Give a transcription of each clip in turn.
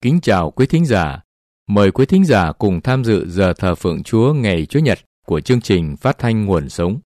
Kính chào quý thính giả. Mời quý thính giả cùng tham dự giờ thờ phượng Chúa ngày Chúa Nhật của chương trình Phát thanh Nguồn Sống.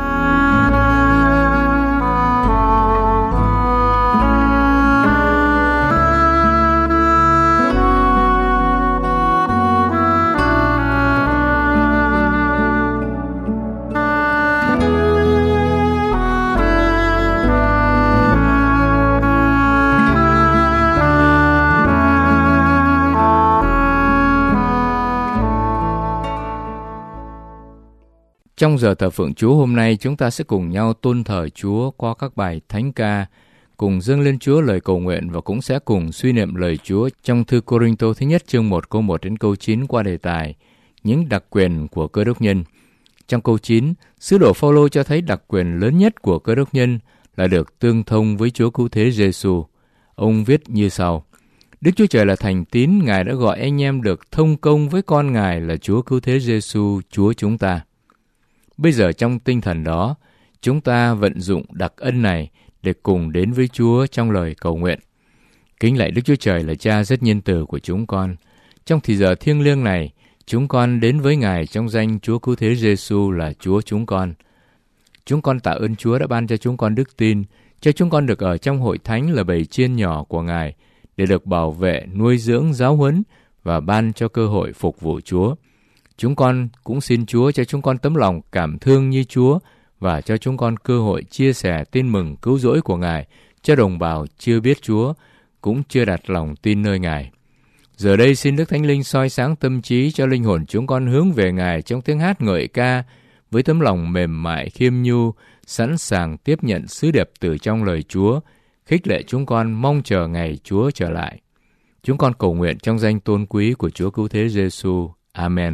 Trong giờ thờ phượng Chúa hôm nay, chúng ta sẽ cùng nhau tôn thờ Chúa qua các bài thánh ca, cùng dâng lên Chúa lời cầu nguyện và cũng sẽ cùng suy niệm lời Chúa trong thư Cô-rinh-tô thứ nhất chương 1 câu 1 đến câu 9 qua đề tài những đặc quyền của Cơ Đốc nhân. Trong câu 9, sứ đồ Phao-lô cho thấy đặc quyền lớn nhất của Cơ Đốc nhân là được tương thông với Chúa Cứu Thế Giê-xu. Ông viết như sau: Đức Chúa Trời là thành tín, Ngài đã gọi anh em được thông công với con Ngài là Chúa Cứu Thế Giê-xu, Chúa chúng ta. Bây giờ trong tinh thần đó, chúng ta vận dụng đặc ân này để cùng đến với Chúa trong lời cầu nguyện. Kính lạy Đức Chúa Trời là Cha rất nhân từ của chúng con. Trong thì giờ thiêng liêng này, chúng con đến với Ngài trong danh Chúa Cứu Thế Giê-xu là Chúa chúng con. Chúng con tạ ơn Chúa đã ban cho chúng con đức tin, cho chúng con được ở trong hội thánh là bầy chiên nhỏ của Ngài, để được bảo vệ, nuôi dưỡng, giáo huấn và ban cho cơ hội phục vụ Chúa. Chúng con cũng xin Chúa cho chúng con tấm lòng cảm thương như Chúa và cho chúng con cơ hội chia sẻ tin mừng cứu rỗi của Ngài cho đồng bào chưa biết Chúa, cũng chưa đặt lòng tin nơi Ngài. Giờ đây xin Đức Thánh Linh soi sáng tâm trí cho linh hồn chúng con hướng về Ngài trong tiếng hát ngợi ca với tấm lòng mềm mại khiêm nhu, sẵn sàng tiếp nhận sứ điệp từ trong lời Chúa, khích lệ chúng con mong chờ ngày Chúa trở lại. Chúng con cầu nguyện trong danh tôn quý của Chúa Cứu Thế Giê-xu. Amen.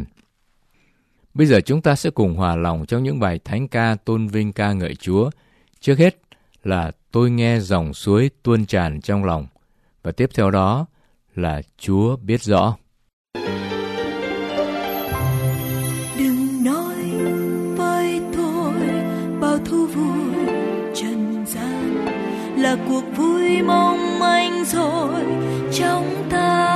Bây giờ chúng ta sẽ cùng hòa lòng trong những bài thánh ca tôn vinh ca ngợi Chúa. Trước hết là Tôi nghe dòng suối tuôn tràn trong lòng, và tiếp theo đó là Chúa biết rõ. Đừng nói với tôi bao thú vui trần gian là cuộc vui mong manh rồi trong ta.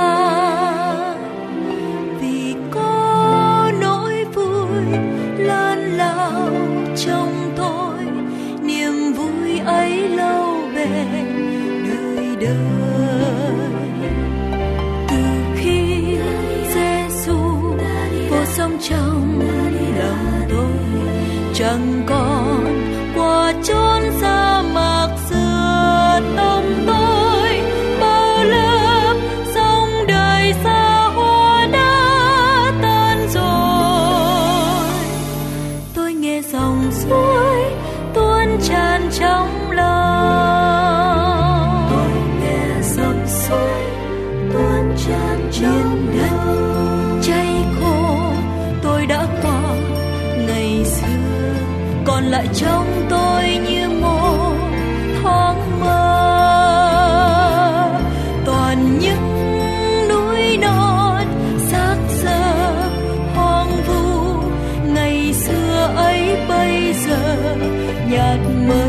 Trong tôi niềm vui ấy lâu bền đời đời. Từ khi Giê-xu vô sống trong lòng tôi, chẳng còn qua chốn sa mạc xưa tâm tôi, bao lớp sông đời xa hoa đã tan rồi. Tôi nghe dòng suối tuôn tràn trong lòng, tôi nghe dòng suối tuôn tràn trong đất cháy khô tôi đã qua ngày xưa, còn lại trong tôi như một thoáng mơ. Toàn những núi non xác xơ hoang vu ngày xưa ấy bây giờ nhạt mờ,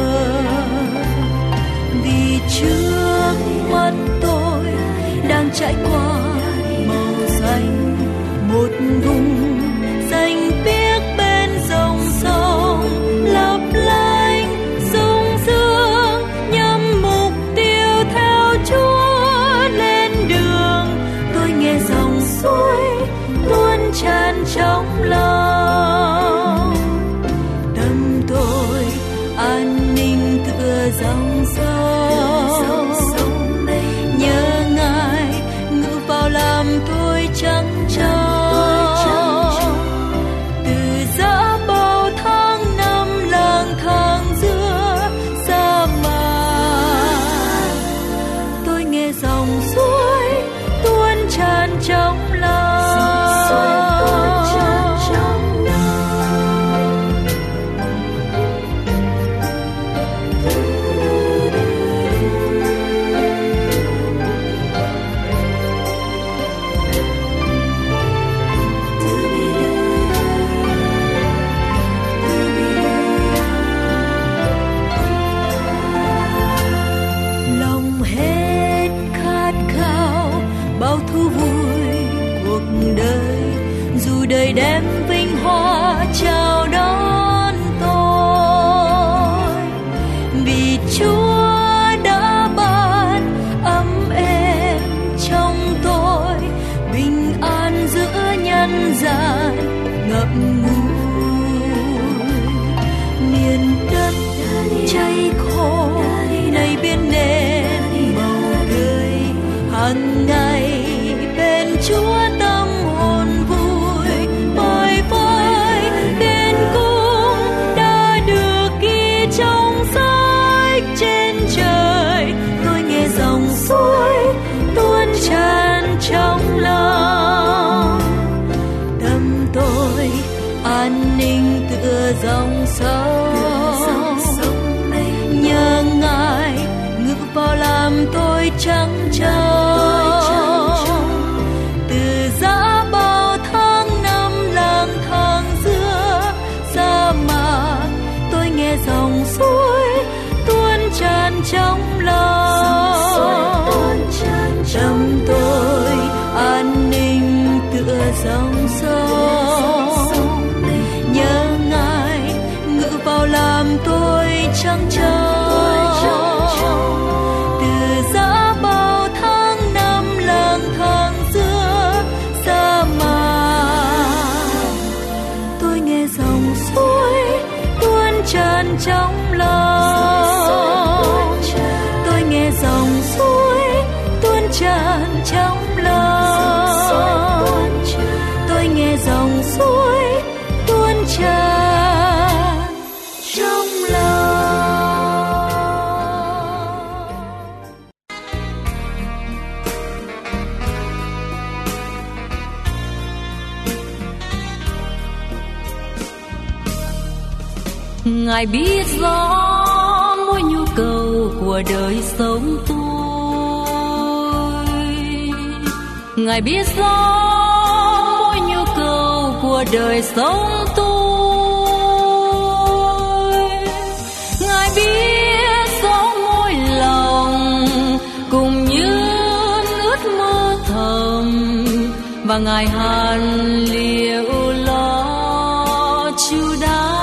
vì trước mắt tôi đang trải qua màu xanh, một vùng xanh biếc bên dòng sông lấp lánh sung sướng, nhằm mục tiêu theo Chúa lên đường. Tôi nghe dòng suối tuôn tràn trong lòng, tâm tôi an ninh tựa dòng sông, nhớ Ngài ngự vào làm tôi trắng trâu. Từ giã bao tháng năm lang thang giữa sa mạc, tôi nghe dòng suối tuôn tràn trong lòng. dù đời đem vinh hoa chào đón tôi, vì Chúa đã ban ấm êm trong tôi, bình an giữa nhân gian ngậm ngùi. Miền đất cháy khô nay biến nên màu tươi, hàng ngày bên Chúa tâm hồn vui. Bởi với tên cung đã được ghi trong sách trên trời, tôi nghe dòng suối tuôn tràn trong lòng. Tâm tôi an ninh tựa dòng sông, nhờ Ngài ngự vào làm tôi trắng trâu. Từ giã bao tháng năm lang thang giữa sa mạc, tôi nghe dòng suối tuôn tràn trong lòng. Tâm tôi an ninh tựa dòng sông, nhờ Ngài ngự vào làm tôi trắng trâu. Từ giã bao tháng năm lang thang giữa sa mạc, tôi nghe dòng suối tuôn tràn trong lòng. Tôi nghe dòng suối tuôn tràn trong lòng. Tôi nghe dòng suối tuôn tràn trong lòng. Ngài biết rõ mỗi nhu cầu của đời sống tôi. Ngài biết rõ mỗi nhu cầu của đời sống tôi. Ngài biết rõ mỗi lòng cùng những ước mơ thầm, và Ngài hàn liệu lo chu đáo.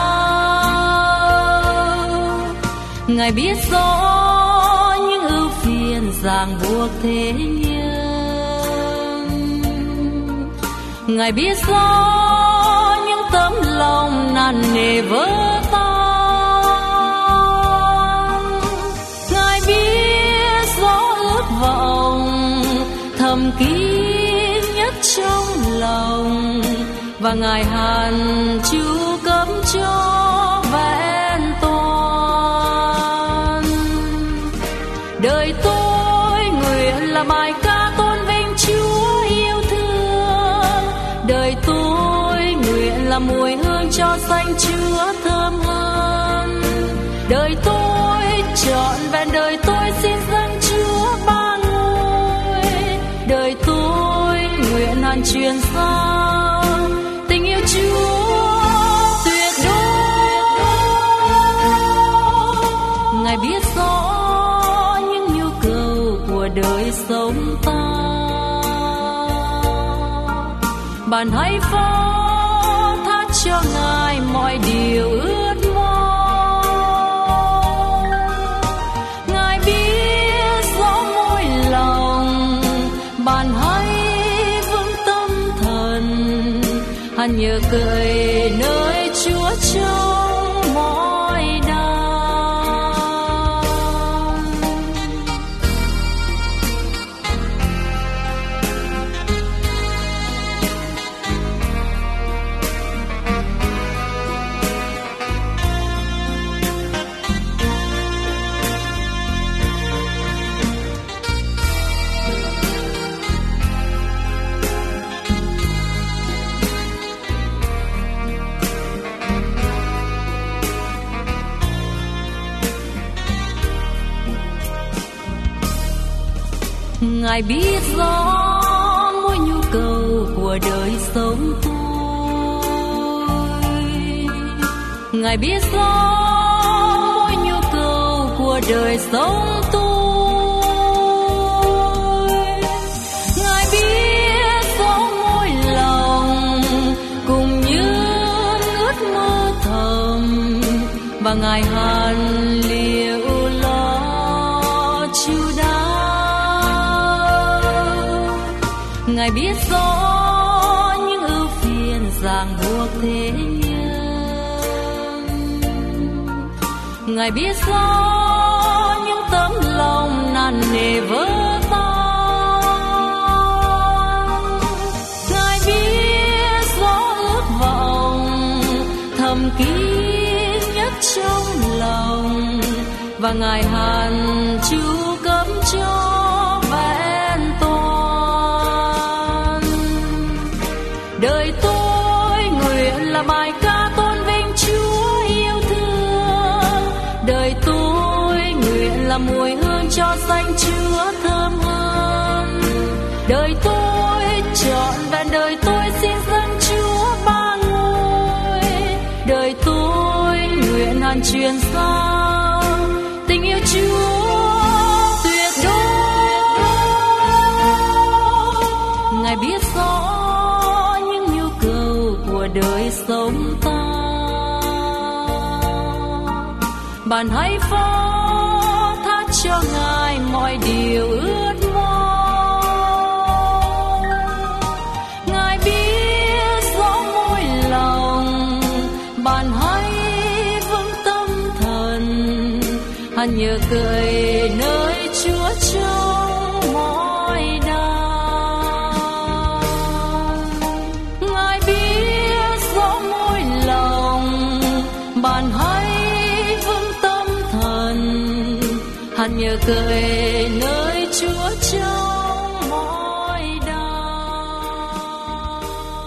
Ngài biết rõ những ưu phiền ràng buộc thế nhân. Ngài biết rõ những tấm lòng nặng nề vỡ tan. Ngài biết rõ ước vọng thầm kín nhất trong lòng, và Ngài hàn chú cấm cho vẹn toàn. Đời tôi nguyện là bài ca tôn vinh Chúa yêu thương. Đời tôi nguyện là mùi hương cho danh Chúa thơm hơn. Đời tôi trọn vẹn, đời tôi xin dâng Chúa ba ngôi. Đời tôi nguyện hàn truyền giao tình yêu Chúa tuyệt đối. Ngài biết rõ những nhu cầu của đời sống ta. Bạn hãy phó thác cho Ngài mọi điều ước mong. Ngài biết rõ mỗi lòng, bạn hãy vững tâm thần, hãy nhờ cậy nơi Chúa trong mọi đau. Ngài biết rõ mỗi nhu cầu của đời sống tôi. Ngài biết rõ mỗi nhu cầu của đời sống tôi. Ngài biết rõ mỗi lòng và Ngài hàn liệu lo chu đáo. Ngài biết rõ những ưu phiền ràng buộc thế nhân, Ngài biết rõ những tấm lòng nặng nề vỡ tan. Ngài biết rõ ước vọng thầm kín nhất trong lòng, và Ngài hàn chú cấm cho vẹn toàn. Đời tôi nguyện là bài ca tôn vinh Chúa yêu thương, đời tôi nguyện là mùi hương cho danh Chúa thơm hơn. Đời tôi trọn vẹn, đời tôi xin dâng Chúa ba ngôi. Đời tôi nguyện hàn truyền giao tình yêu Chúa tuyệt đối. Ngài biết rõ những nhu cầu của đời sống ta, bạn hãy phó thác cho Ngài mọi điều ước mong. Ngài biết rõ mỗi lòng, bạn hãy vững tâm thần, hãy nhờ cậy nơi Chúa trong mọi đau. Ngài biết rõ mỗi lòng, bạn hãy vững tâm thần, hãy nhờ cậy nơi Chúa trong mọi đau.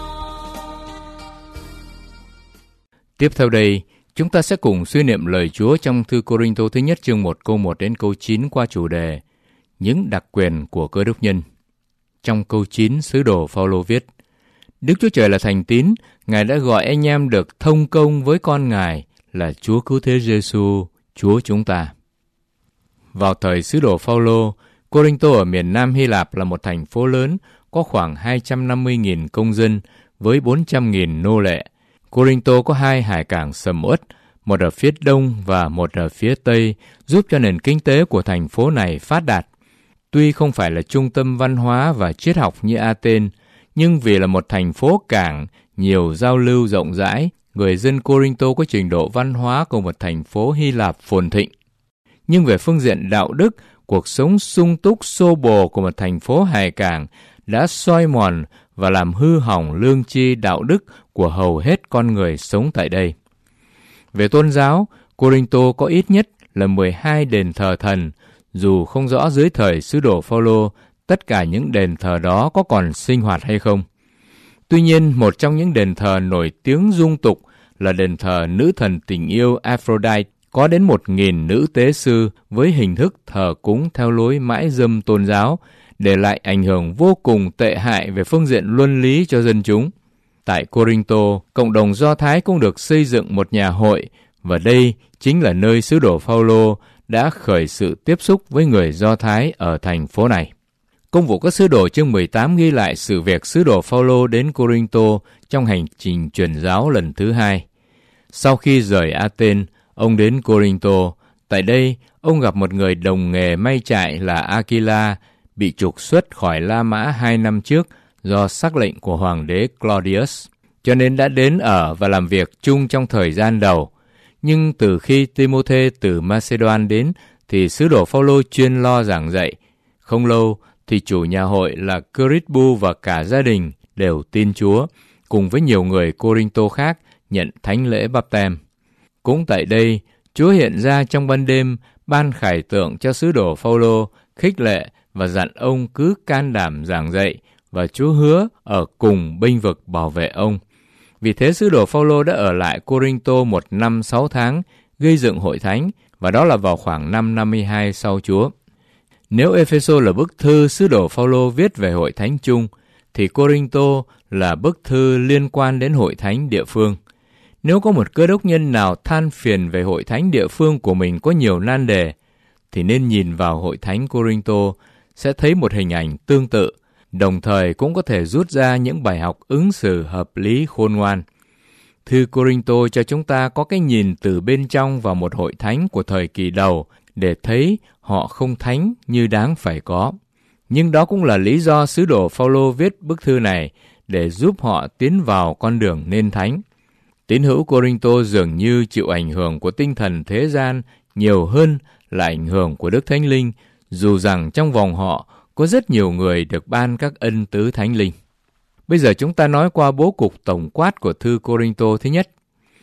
Tiếp theo đây, chúng ta sẽ cùng suy niệm lời Chúa trong thư Cô-rinh-tô thứ nhất chương 1 câu 1 đến câu 9 qua chủ đề những đặc quyền của Cơ Đốc nhân. Trong câu 9, sứ đồ Phao-lô viết: Đức Chúa Trời là thành tín, Ngài đã gọi anh em được thông công với con Ngài là Chúa Cứu Thế Giê-xu, Chúa chúng ta. Vào thời sứ đồ Phao-lô, Cô-rinh-tô ở miền Nam Hy Lạp là một thành phố lớn có khoảng 250.000 công dân với 400.000 nô lệ. Cô-rinh-tô có 2 hải cảng sầm uất, một ở phía đông và một ở phía tây, giúp cho nền kinh tế của thành phố này phát đạt. Tuy không phải là trung tâm văn hóa và triết học như Athens, nhưng vì là một thành phố cảng, nhiều giao lưu rộng rãi, người dân Cô-rinh-tô có trình độ văn hóa của một thành phố Hy Lạp phồn thịnh. Nhưng về phương diện đạo đức, cuộc sống sung túc xô bồ của một thành phố hải cảng đã soi mòn và làm hư hỏng lương tri đạo đức của hầu hết con người sống tại đây. Về tôn giáo, Cô-rinh-tô có ít nhất là 12 đền thờ thần, dù không rõ dưới thời sứ đồ Phao-lô tất cả những đền thờ đó có còn sinh hoạt hay không. Tuy nhiên, một trong những đền thờ nổi tiếng dung tục là đền thờ nữ thần tình yêu Aphrodite, có đến 1.000 nữ tế sư với hình thức thờ cúng theo lối mãi dâm tôn giáo, để lại ảnh hưởng vô cùng tệ hại về phương diện luân lý cho dân chúng. Tại Cô-rinh-tô, cộng đồng Do Thái cũng được xây dựng một nhà hội, và đây chính là nơi sứ đồ Phao-lô đã khởi sự tiếp xúc với người Do Thái ở thành phố này. Công vụ các sứ đồ chương 18 ghi lại sự việc sứ đồ Phao-lô đến Cô-rinh-tô trong hành trình truyền giáo lần thứ 2. Sau khi rời Athens, ông đến Cô-rinh-tô. Tại đây, ông gặp một người đồng nghề may trại là Aquila, bị trục xuất khỏi La Mã 2 năm trước do sắc lệnh của hoàng đế Claudius, cho nên đã đến ở và làm việc chung trong thời gian đầu. Nhưng từ khi Timôthê từ Macedon đến, thì sứ đồ Phao-lô chuyên lo giảng dạy. Không lâu thì chủ nhà hội là Crispu và cả gia đình đều tin Chúa, cùng với nhiều người Cô-rinh-tô khác nhận thánh lễ báp-têm. Cũng tại đây, Chúa hiện ra trong ban đêm, ban khải tượng cho sứ đồ Phao-lô, khích lệ và dặn ông cứ can đảm giảng dạy, và Chúa hứa ở cùng bênh vực bảo vệ ông. Vì thế sứ đồ Phao-lô đã ở lại Cô-rinh-tô 1 năm 6 tháng, gây dựng hội thánh, và đó là vào khoảng năm 52 sau Chúa. Nếu Ê-phê-sô là bức thư sứ đồ Phao-lô viết về hội thánh chung, thì Cô-rinh-tô là bức thư liên quan đến hội thánh địa phương. Nếu có một cơ đốc nhân nào than phiền về hội thánh địa phương của mình có nhiều nan đề, thì nên nhìn vào hội thánh Cô-rinh-tô, sẽ thấy một hình ảnh tương tự, đồng thời cũng có thể rút ra những bài học ứng xử hợp lý khôn ngoan. Thư Cô-rinh-tô cho chúng ta có cái nhìn từ bên trong vào một hội thánh của thời kỳ đầu để thấy họ không thánh như đáng phải có. Nhưng đó cũng là lý do sứ đồ Phao-lô viết bức thư này để giúp họ tiến vào con đường nên thánh. Tín hữu Cô-rinh-tô dường như chịu ảnh hưởng của tinh thần thế gian nhiều hơn là ảnh hưởng của Đức Thánh Linh, dù rằng trong vòng họ có rất nhiều người được ban các ân tứ Thánh Linh. Bây giờ chúng ta nói qua bố cục tổng quát của thư Cô-rinh-tô thứ nhất.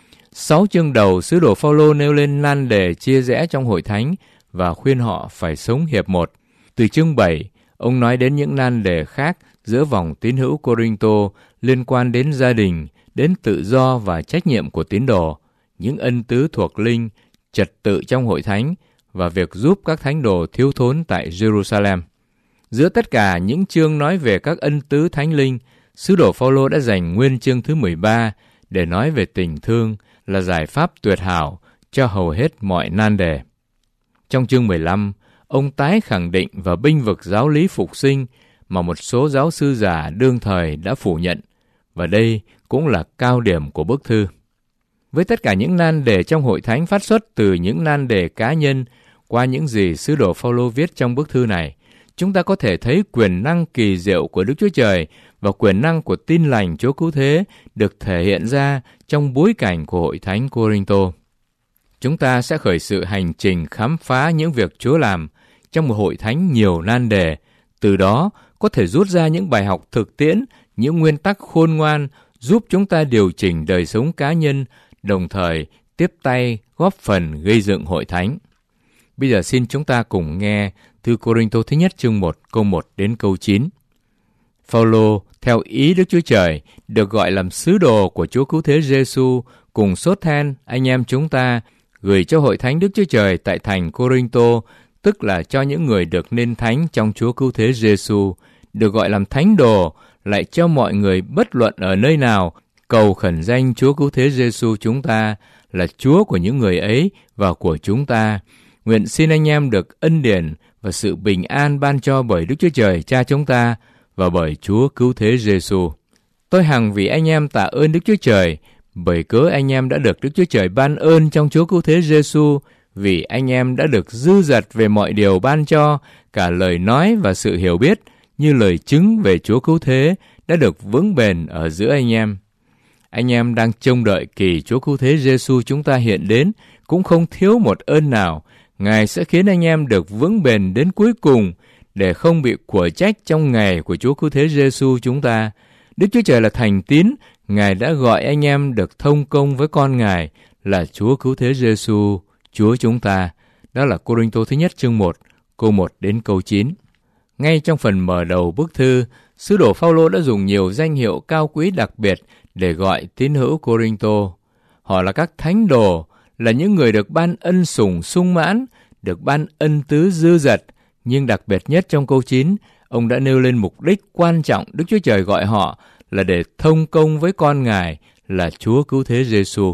6 chương đầu, sứ đồ Phao-lô nêu lên nan đề chia rẽ trong hội thánh và khuyên họ phải sống hiệp một. Từ chương 7, ông nói đến những nan đề khác giữa vòng tín hữu Cô-rinh-tô liên quan đến gia đình, đến tự do và trách nhiệm của tín đồ, những ân tứ thuộc linh, trật tự trong hội thánh và việc giúp các thánh đồ thiếu thốn tại Jerusalem. Giữa tất cả những chương nói về các ân tứ thánh linh, sứ đồ Phao-lô đã dành nguyên chương thứ 13 để nói về tình thương là giải pháp tuyệt hảo cho hầu hết mọi nan đề. Trong chương 15, ông tái khẳng định và bênh vực giáo lý phục sinh mà một số giáo sư giả đương thời đã phủ nhận, và đây cũng là cao điểm của bức thư. Với tất cả những nan đề trong hội thánh phát xuất từ những nan đề cá nhân qua những gì sứ đồ Phao-lô viết trong bức thư này, chúng ta có thể thấy quyền năng kỳ diệu của Đức Chúa Trời và quyền năng của tin lành Chúa Cứu Thế được thể hiện ra trong bối cảnh của hội thánh Cô-rinh-tô. Chúng ta sẽ khởi sự hành trình khám phá những việc Chúa làm trong một hội thánh nhiều nan đề, từ đó có thể rút ra những bài học thực tiễn, những nguyên tắc khôn ngoan giúp chúng ta điều chỉnh đời sống cá nhân, đồng thời tiếp tay góp phần gây dựng hội thánh. Bây giờ xin chúng ta cùng nghe thư Cô-rinh-tô thứ nhất chương 1 câu 1 đến câu 9. Phao-lô theo ý Đức Chúa Trời được gọi làm sứ đồ của Chúa Cứu Thế Giê-xu cùng Sốt-then anh em chúng ta gửi cho hội thánh Đức Chúa Trời tại thành Cô-rinh-tô, tức là cho những người được nên thánh trong Chúa Cứu Thế Giê-xu, được gọi làm thánh đồ, lại cho mọi người bất luận ở nơi nào cầu khẩn danh Chúa Cứu Thế Giê-xu chúng ta là Chúa của những người ấy và của chúng ta. Nguyện xin anh em được ân điển và sự bình an ban cho bởi Đức Chúa Trời Cha chúng ta và bởi Chúa Cứu Thế Giê-xu. Tôi hằng vì anh em tạ ơn Đức Chúa Trời, bởi cớ anh em đã được Đức Chúa Trời ban ơn trong Chúa Cứu Thế Giê-xu, vì anh em đã được dư dật về mọi điều ban cho, cả lời nói và sự hiểu biết, như lời chứng về Chúa Cứu Thế đã được vững bền ở giữa anh em. Anh em đang trông đợi kỳ Chúa Cứu Thế Giê-xu chúng ta hiện đến, cũng không thiếu một ơn nào. Ngài sẽ khiến anh em được vững bền đến cuối cùng, để không bị của trách trong ngày của Chúa Cứu Thế Giê-xu chúng ta. Đức Chúa Trời là thành tín, Ngài đã gọi anh em được thông công với con Ngài là Chúa Cứu Thế Giê-xu, Chúa chúng ta. Đó là Cô-rinh-tô thứ nhất chương 1, câu 1 đến câu 9. Ngay trong phần mở đầu bức thư, sứ đồ Phao-lô đã dùng nhiều danh hiệu cao quý đặc biệt để gọi tín hữu Cô-rinh-tô. Họ là các thánh đồ, là những người được ban ân sủng sung mãn, được ban ân tứ dư dật. Nhưng đặc biệt nhất trong câu 9, ông đã nêu lên mục đích quan trọng Đức Chúa Trời gọi họ là để thông công với con Ngài là Chúa Cứu Thế Giê-xu.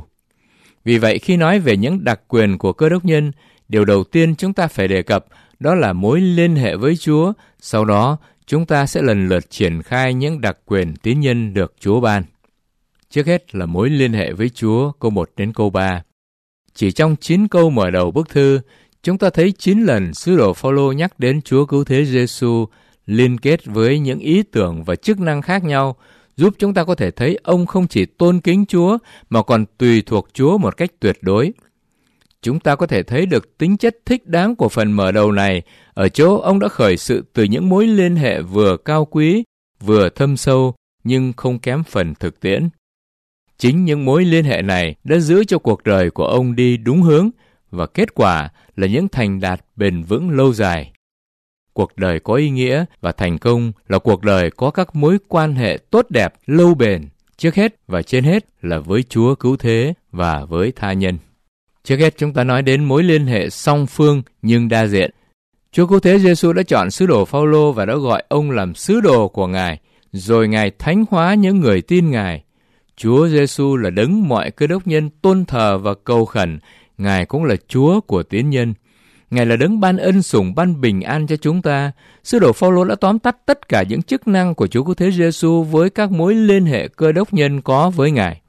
Vì vậy, khi nói về những đặc quyền của Cơ Đốc nhân, điều đầu tiên chúng ta phải đề cập đó là mối liên hệ với Chúa. Sau đó, chúng ta sẽ lần lượt triển khai những đặc quyền tín nhân được Chúa ban. Trước hết là mối liên hệ với Chúa, câu 1 đến câu 3. Chỉ trong 9 câu mở đầu bức thư, chúng ta thấy 9 lần sứ đồ Phao-lô nhắc đến Chúa Cứu Thế Giê-xu liên kết với những ý tưởng và chức năng khác nhau, giúp chúng ta có thể thấy ông không chỉ tôn kính Chúa mà còn tùy thuộc Chúa một cách tuyệt đối. Chúng ta có thể thấy được tính chất thích đáng của phần mở đầu này ở chỗ ông đã khởi sự từ những mối liên hệ vừa cao quý, vừa thâm sâu, nhưng không kém phần thực tiễn. Chính những mối liên hệ này đã giữ cho cuộc đời của ông đi đúng hướng, và kết quả là những thành đạt bền vững lâu dài. Cuộc đời có ý nghĩa và thành công là cuộc đời có các mối quan hệ tốt đẹp, lâu bền, trước hết và trên hết là với Chúa Cứu Thế và với tha nhân. Trước hết chúng ta nói đến mối liên hệ song phương nhưng đa diện. Chúa Cứu Thế Giê-xu đã chọn sứ đồ Phao-lô và đã gọi ông làm sứ đồ của Ngài, rồi Ngài thánh hóa những người tin Ngài. Chúa Giê-xu là đấng mọi Cơ Đốc nhân tôn thờ và cầu khẩn, Ngài cũng là Chúa của tín nhân. Ngài là đấng ban ân sủng, ban bình an cho chúng ta. Sứ đồ Phao-lô đã tóm tắt tất cả những chức năng của Chúa Cứu Thế Giê-xu với các mối liên hệ Cơ Đốc nhân có với Ngài.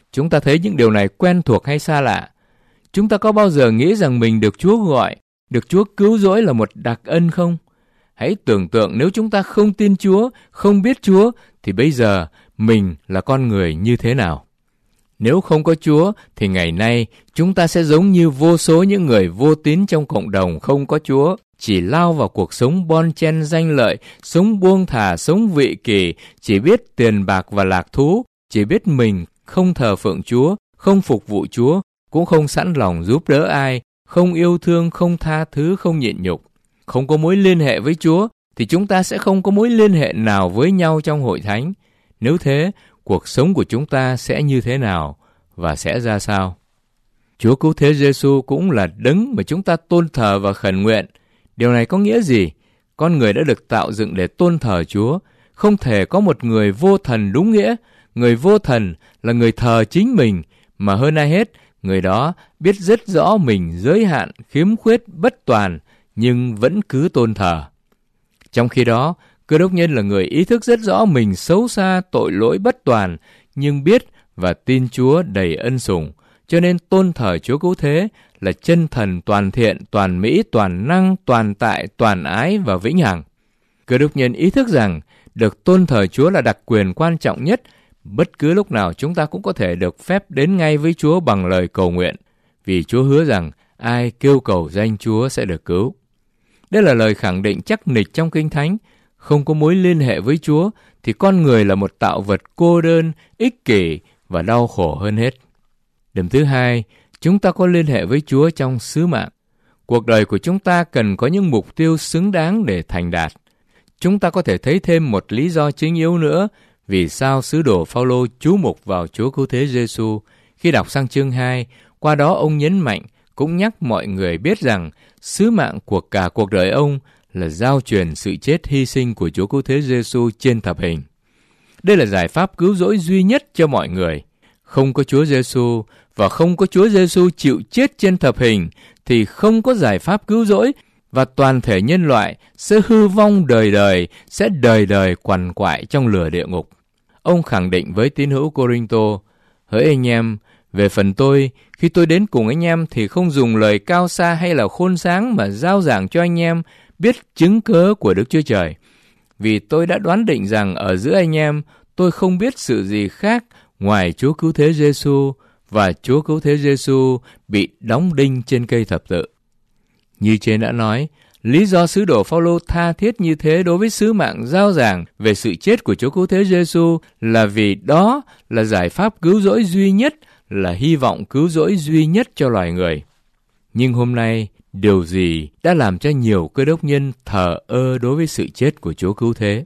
Chúng ta thấy những điều này quen thuộc hay xa lạ? Chúng ta có bao giờ nghĩ rằng mình được Chúa gọi, được Chúa cứu rỗi là một đặc ân không? Hãy tưởng tượng nếu chúng ta không tin Chúa, không biết Chúa, thì bây giờ mình là con người như thế nào? Nếu không có Chúa, thì ngày nay chúng ta sẽ giống như vô số những người vô tín trong cộng đồng không có Chúa, chỉ lao vào cuộc sống bon chen danh lợi, sống buông thả, sống vị kỷ, chỉ biết tiền bạc và lạc thú, chỉ biết mình không thờ phượng Chúa, không phục vụ Chúa, cũng không sẵn lòng giúp đỡ ai, không yêu thương, không tha thứ, không nhịn nhục. Không có mối liên hệ với Chúa, thì chúng ta sẽ không có mối liên hệ nào với nhau trong hội thánh. Nếu thế, cuộc sống của chúng ta sẽ như thế nào và sẽ ra sao? Chúa Cứu Thế Giêsu cũng là đấng mà chúng ta tôn thờ và khẩn nguyện. Điều này có nghĩa gì? Con người đã được tạo dựng để tôn thờ Chúa. Không thể có một người vô thần đúng nghĩa. Người vô thần là người thờ chính mình, mà hơn ai hết, người đó biết rất rõ mình giới hạn, khiếm khuyết, bất toàn, nhưng vẫn cứ tôn thờ. Trong khi đó, Cơ Đốc nhân là người ý thức rất rõ mình xấu xa, tội lỗi, bất toàn, nhưng biết và tin Chúa đầy ân sủng, cho nên tôn thờ Chúa Cứu Thế là chân thần toàn thiện, toàn mỹ, toàn năng, toàn tại, toàn ái và vĩnh hằng. Cơ Đốc nhân ý thức rằng được tôn thờ Chúa là đặc quyền quan trọng nhất. Bất cứ lúc nào chúng ta cũng có thể được phép đến ngay với Chúa bằng lời cầu nguyện, vì Chúa hứa rằng ai kêu cầu danh Chúa sẽ được cứu. Đây là lời khẳng định chắc nịch trong Kinh Thánh. Không có mối liên hệ với Chúa thì con người là một tạo vật cô đơn, ích kỷ và đau khổ hơn hết. Điểm thứ hai, chúng ta có liên hệ với Chúa trong sứ mạng. Cuộc đời của chúng ta cần có những mục tiêu xứng đáng để thành đạt. Chúng ta có thể thấy thêm một lý do chính yếu nữa vì sao sứ đồ Phao-lô chú mục vào Chúa Cứu Thế Giêsu. Khi đọc sang chương 2, qua đó ông nhấn mạnh, cũng nhắc mọi người biết rằng sứ mạng của cả cuộc đời ông là giao truyền sự chết hy sinh của Chúa Cứu Thế Giêsu trên thập hình. Đây là giải pháp cứu rỗi duy nhất cho mọi người. Không có Chúa Giêsu và không có Chúa Giêsu chịu chết trên thập hình thì không có giải pháp cứu rỗi, và toàn thể nhân loại sẽ hư vong đời đời, sẽ đời đời quằn quại trong lửa địa ngục. Ông khẳng định với tín hữu Cô-rinh-tô: hỡi anh em, về phần tôi, khi tôi đến cùng anh em thì không dùng lời cao xa hay là khôn sáng mà rao giảng cho anh em biết chứng cớ của Đức Chúa Trời. Vì tôi đã đoán định rằng ở giữa anh em tôi không biết sự gì khác ngoài Chúa Cứu Thế Giêsu và Chúa Cứu Thế Giêsu bị đóng đinh trên cây thập tự. Như trên đã nói, lý do sứ đồ Phao-lô tha thiết như thế đối với sứ mạng rao giảng về sự chết của Chúa Cứu Thế Giêsu là vì đó là giải pháp cứu rỗi duy nhất, là hy vọng cứu rỗi duy nhất cho loài người. Nhưng hôm nay, điều gì đã làm cho nhiều cơ đốc nhân thờ ơ đối với sự chết của Chúa Cứu Thế?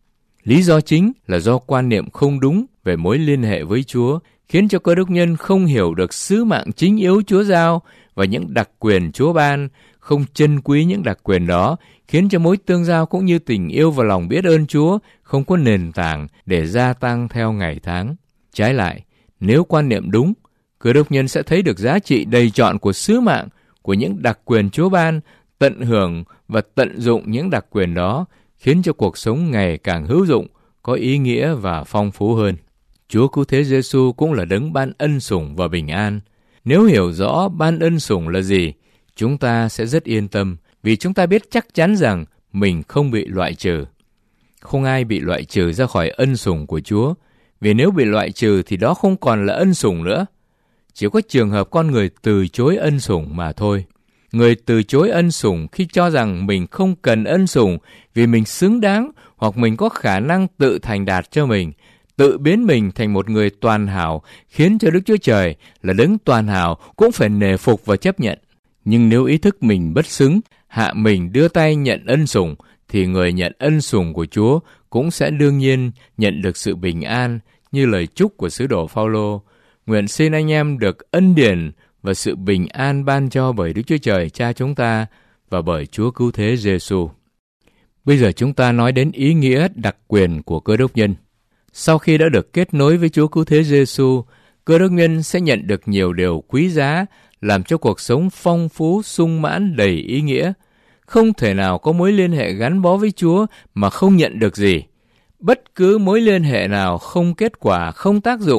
Lý do chính là do quan niệm không đúng về mối liên hệ với Chúa, khiến cho cơ đốc nhân không hiểu được sứ mạng chính yếu Chúa giao và những đặc quyền Chúa ban, không trân quý những đặc quyền đó, khiến cho mối tương giao cũng như tình yêu và lòng biết ơn Chúa không có nền tảng để gia tăng theo ngày tháng. Trái lại, nếu quan niệm đúng, cơ đốc nhân sẽ thấy được giá trị đầy trọn của sứ mạng, của những đặc quyền Chúa ban, tận hưởng và tận dụng những đặc quyền đó, khiến cho cuộc sống ngày càng hữu dụng, có ý nghĩa và phong phú hơn. Chúa Cứu Thế Giêsu cũng là đấng ban ân sủng và bình an. Nếu hiểu rõ ban ân sủng là gì, chúng ta sẽ rất yên tâm, vì chúng ta biết chắc chắn rằng mình không bị loại trừ. Không ai bị loại trừ ra khỏi ân sủng của Chúa, vì nếu bị loại trừ thì đó không còn là ân sủng nữa. Chỉ có trường hợp con người từ chối ân sủng mà thôi. Người từ chối ân sủng khi cho rằng mình không cần ân sủng vì mình xứng đáng hoặc mình có khả năng tự thành đạt cho mình, tự biến mình thành một người toàn hảo, khiến cho Đức Chúa Trời là đấng toàn hảo cũng phải nể phục và chấp nhận. Nhưng nếu ý thức mình bất xứng, hạ mình đưa tay nhận ân sủng, thì người nhận ân sủng của Chúa cũng sẽ đương nhiên nhận được sự bình an, như lời chúc của sứ đồ Phao-lô. Nguyện xin anh em được ân điển và sự bình an ban cho bởi Đức Chúa Trời Cha chúng ta và bởi Chúa Cứu Thế Giêsu. Bây giờ chúng ta nói đến ý nghĩa đặc quyền của cơ đốc nhân. Sau khi đã được kết nối với Chúa Cứu Thế Giêsu, cơ đốc nhân sẽ nhận được nhiều điều quý giá, làm cho cuộc sống phong phú, sung mãn, đầy ý nghĩa. Không thể nào có mối liên hệ gắn bó với Chúa mà không nhận được gì. Bất cứ mối liên hệ nào không kết quả, không tác dụng,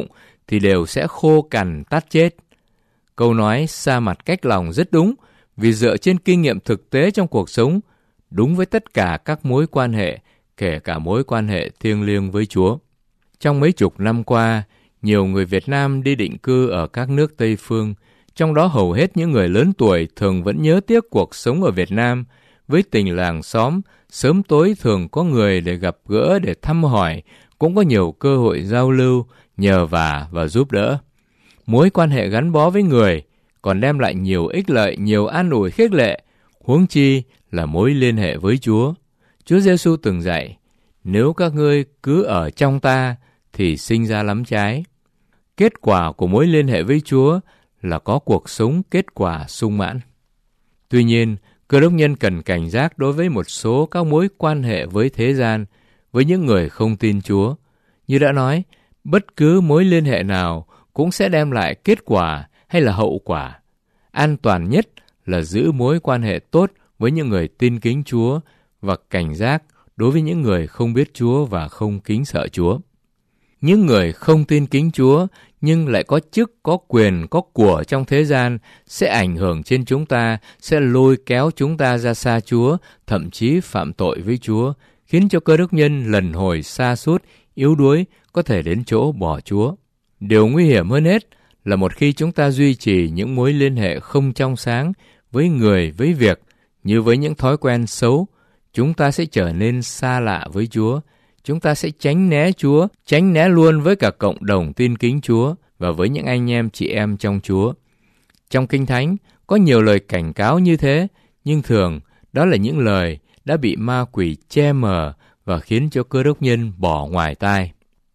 thì đều sẽ khô cằn tát chết. Câu nói xa mặt cách lòng rất đúng, vì dựa trên kinh nghiệm thực tế trong cuộc sống, đúng với tất cả các mối quan hệ, kể cả mối quan hệ thiêng liêng với Chúa. Trong mấy chục năm qua, nhiều người Việt Nam đi định cư ở các nước Tây phương, trong đó hầu hết những người lớn tuổi thường vẫn nhớ tiếc cuộc sống ở Việt Nam, với tình làng xóm, sớm tối thường có người để gặp gỡ để thăm hỏi, cũng có nhiều cơ hội giao lưu, nhờ vả và giúp đỡ. Mối quan hệ gắn bó với người còn đem lại nhiều ích lợi, nhiều an ủi khích lệ, huống chi là mối liên hệ với Chúa. Chúa Giêsu từng dạy, nếu các ngươi cứ ở trong ta thì sinh ra lắm trái. Kết quả của mối liên hệ với Chúa là có cuộc sống kết quả sung mãn. Tuy nhiên, Cơ đốc nhân cần cảnh giác đối với một số các mối quan hệ với thế gian, với những người không tin Chúa. Như đã nói, bất cứ mối liên hệ nào cũng sẽ đem lại kết quả hay là hậu quả. An toàn nhất là giữ mối quan hệ tốt với những người tin kính Chúa và cảnh giác đối với những người không biết Chúa và không kính sợ Chúa. Những người không tin kính Chúa nhưng lại có chức, có quyền, có của trong thế gian sẽ ảnh hưởng trên chúng ta, sẽ lôi kéo chúng ta ra xa Chúa, thậm chí phạm tội với Chúa, khiến cho cơ đốc nhân lần hồi sa sút, yếu đuối, có thể đến chỗ bỏ Chúa. Điều nguy hiểm hơn hết là một khi chúng ta duy trì những mối liên hệ không trong sáng với người, với việc, như với những thói quen xấu, chúng ta sẽ trở nên xa lạ với Chúa. Chúng ta sẽ tránh né Chúa, tránh né luôn với cả cộng đồng tin kính Chúa và với những anh em chị em trong Chúa. Trong Kinh Thánh có nhiều lời cảnh cáo như thế, nhưng thường đó là những lời đã bị ma quỷ che mờ và khiến cho cơ đốc nhân bỏ ngoài tai.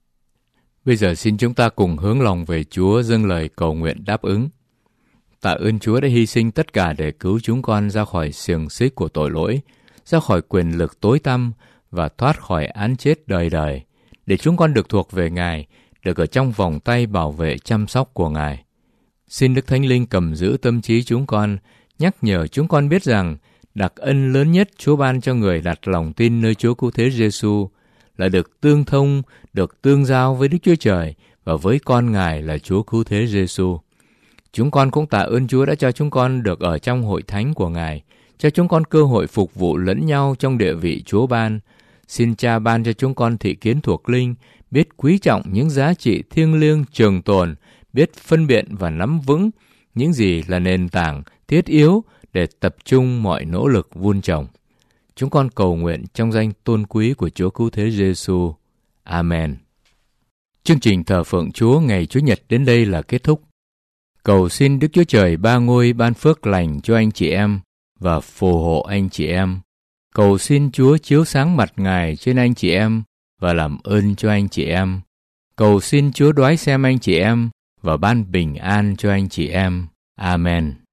Bây giờ xin chúng ta cùng hướng lòng về Chúa, dâng lời cầu nguyện đáp ứng. Tạ ơn Chúa đã hy sinh tất cả để cứu chúng con ra khỏi xiềng xích của tội lỗi, ra khỏi quyền lực tối tăm và thoát khỏi án chết đời đời, để chúng con được thuộc về Ngài, được ở trong vòng tay bảo vệ chăm sóc của Ngài. Xin Đức Thánh Linh cầm giữ tâm trí chúng con, nhắc nhở chúng con biết rằng đặc ân lớn nhất Chúa ban cho người đặt lòng tin nơi Chúa Cứu Thế Giêsu là được tương thông, được tương giao với Đức Chúa Trời và với con Ngài là Chúa Cứu Thế Giêsu. Chúng con cũng tạ ơn Chúa đã cho chúng con được ở trong hội thánh của Ngài, cho chúng con cơ hội phục vụ lẫn nhau trong địa vị Chúa ban. Xin Cha ban cho chúng con thị kiến thuộc linh, biết quý trọng những giá trị thiêng liêng trường tồn, biết phân biệt và nắm vững những gì là nền tảng thiết yếu để tập trung mọi nỗ lực vun trồng. Chúng con cầu nguyện trong danh tôn quý của Chúa Cứu Thế Giêsu. Amen. Chương trình thờ phượng Chúa ngày Chủ nhật đến đây là kết thúc. Cầu xin Đức Chúa Trời Ba Ngôi ban phước lành cho anh chị em và phù hộ anh chị em. Cầu xin Chúa chiếu sáng mặt Ngài trên anh chị em và làm ơn cho anh chị em. Cầu xin Chúa đoái xem anh chị em và ban bình an cho anh chị em. Amen.